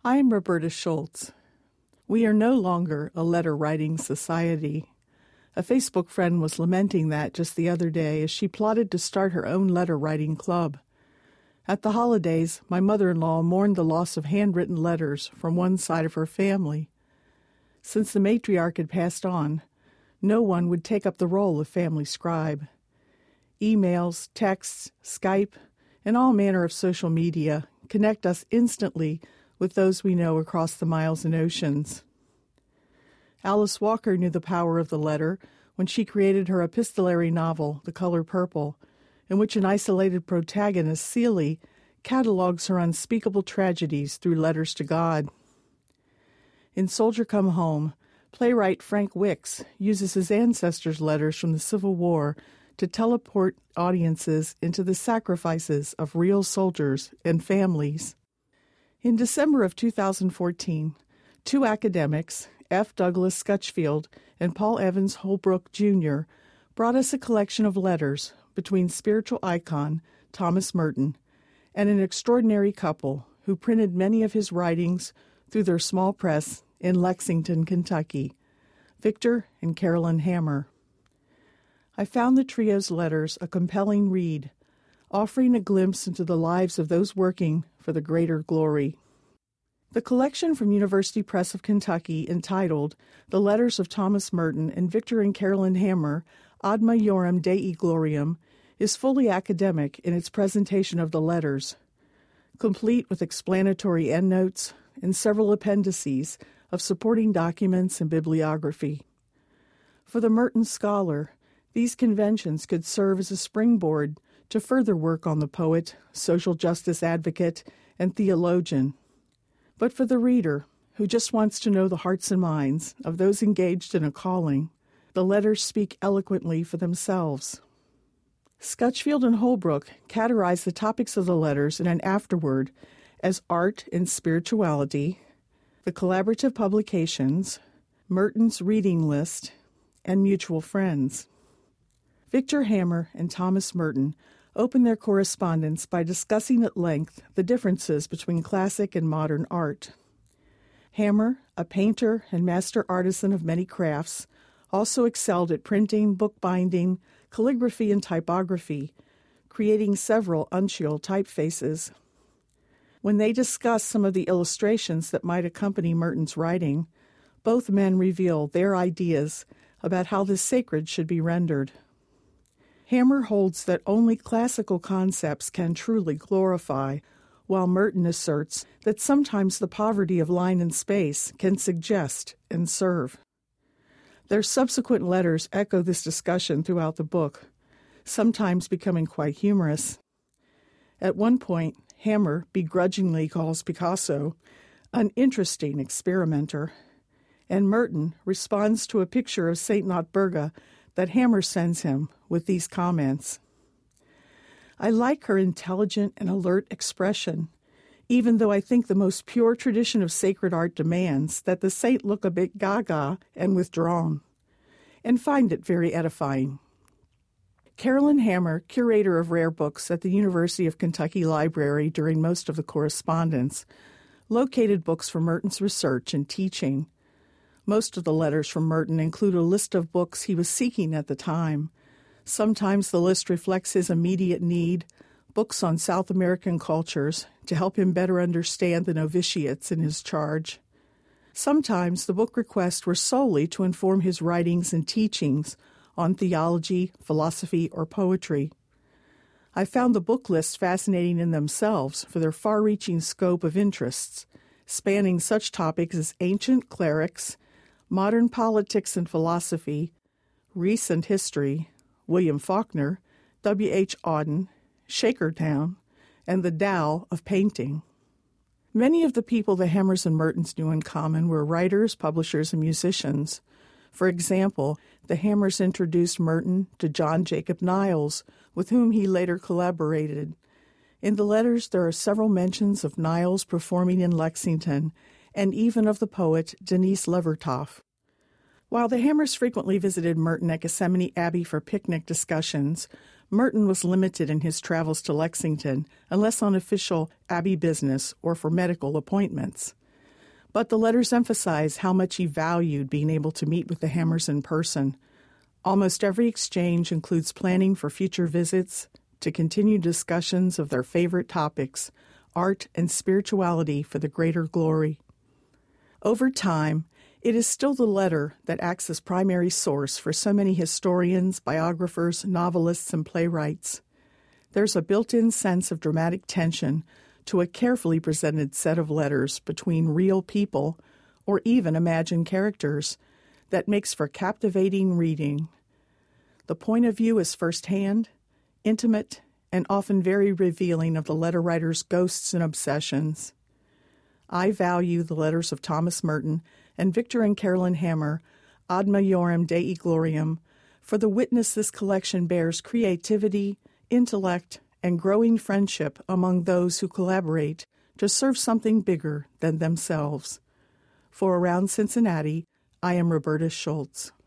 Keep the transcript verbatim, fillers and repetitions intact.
I am Roberta Schultz. We are no longer a letter-writing society. A Facebook friend was lamenting that just the other day as she plotted to start her own letter-writing club. At the holidays, my mother-in-law mourned the loss of handwritten letters from one side of her family. Since the matriarch had passed on, no one would take up the role of family scribe. Emails, texts, Skype, and all manner of social media connect us instantly with those we know across the miles and oceans. Alice Walker knew the power of the letter when she created her epistolary novel, The Color Purple, in which an isolated protagonist, Celie, catalogues her unspeakable tragedies through letters to God. In Soldier Come Home, playwright Frank Wicks uses his ancestors' letters from the Civil War to teleport audiences into the sacrifices of real soldiers and families. In December of two thousand fourteen, two academics, F. Douglas Scutchfield and Paul Evans Holbrook, Junior, brought us a collection of letters between spiritual icon Thomas Merton and an extraordinary couple who printed many of his writings through their small press in Lexington, Kentucky, Victor and Carolyn Hammer. I found the trio's letters a compelling read, offering a glimpse into the lives of those working for the greater glory. The collection from University Press of Kentucky entitled The Letters of Thomas Merton and Victor and Carolyn Hammer, Ad Majorem Dei Gloriam, is fully academic in its presentation of the letters, complete with explanatory endnotes and several appendices of supporting documents and bibliography. For the Merton scholar, these conventions could serve as a springboard to further work on the poet, social justice advocate, and theologian. But for the reader, who just wants to know the hearts and minds of those engaged in a calling, the letters speak eloquently for themselves. Scutchfield and Holbrook categorize the topics of the letters in an afterword as art and spirituality, the collaborative publications, Merton's reading list, and mutual friends. Victor Hammer and Thomas Merton open their correspondence by discussing at length the differences between classic and modern art. Hammer, a painter and master artisan of many crafts, also excelled at printing, bookbinding, calligraphy, and typography, creating several uncial typefaces. When they discuss some of the illustrations that might accompany Merton's writing, both men reveal their ideas about how the sacred should be rendered. Hammer holds that only classical concepts can truly glorify, while Merton asserts that sometimes the poverty of line and space can suggest and serve. Their subsequent letters echo this discussion throughout the book, sometimes becoming quite humorous. At one point, Hammer begrudgingly calls Picasso an interesting experimenter, and Merton responds to a picture of Saint Notburga that Hammer sends him with these comments. I like her intelligent and alert expression, even though I think the most pure tradition of sacred art demands that the saint look a bit gaga and withdrawn, and find it very edifying. Carolyn Hammer, curator of rare books at the University of Kentucky Library during most of the correspondence, located books for Merton's research and teaching. Most of the letters from Merton include a list of books he was seeking at the time. Sometimes the list reflects his immediate need, books on South American cultures to help him better understand the novitiates in his charge. Sometimes the book requests were solely to inform his writings and teachings on theology, philosophy, or poetry. I found the book lists fascinating in themselves for their far-reaching scope of interests, spanning such topics as ancient clerics, modern politics and philosophy, recent history, William Faulkner, W H Auden, Shakertown, and the Tao of painting. Many of the people the Hammers and Mertons knew in common were writers, publishers, and musicians. For example, the Hammers introduced Merton to John Jacob Niles, with whom he later collaborated. In the letters, there are several mentions of Niles performing in Lexington, and even of the poet Denise Levertov. While the Hammers frequently visited Merton at Gethsemane Abbey for picnic discussions, Merton was limited in his travels to Lexington, unless on official Abbey business or for medical appointments. But the letters emphasize how much he valued being able to meet with the Hammers in person. Almost every exchange includes planning for future visits, to continue discussions of their favorite topics, art and spirituality for the greater glory. Over time, it is still the letter that acts as primary source for so many historians, biographers, novelists, and playwrights. There's a built-in sense of dramatic tension to a carefully presented set of letters between real people or even imagined characters that makes for captivating reading. The point of view is firsthand, intimate, and often very revealing of the letter writer's ghosts and obsessions. I value the letters of Thomas Merton and Victor and Carolyn Hammer, Ad Majorem Dei Gloriam, for the witness this collection bears creativity, intellect, and growing friendship among those who collaborate to serve something bigger than themselves. For Around Cincinnati, I am Roberta Schultz.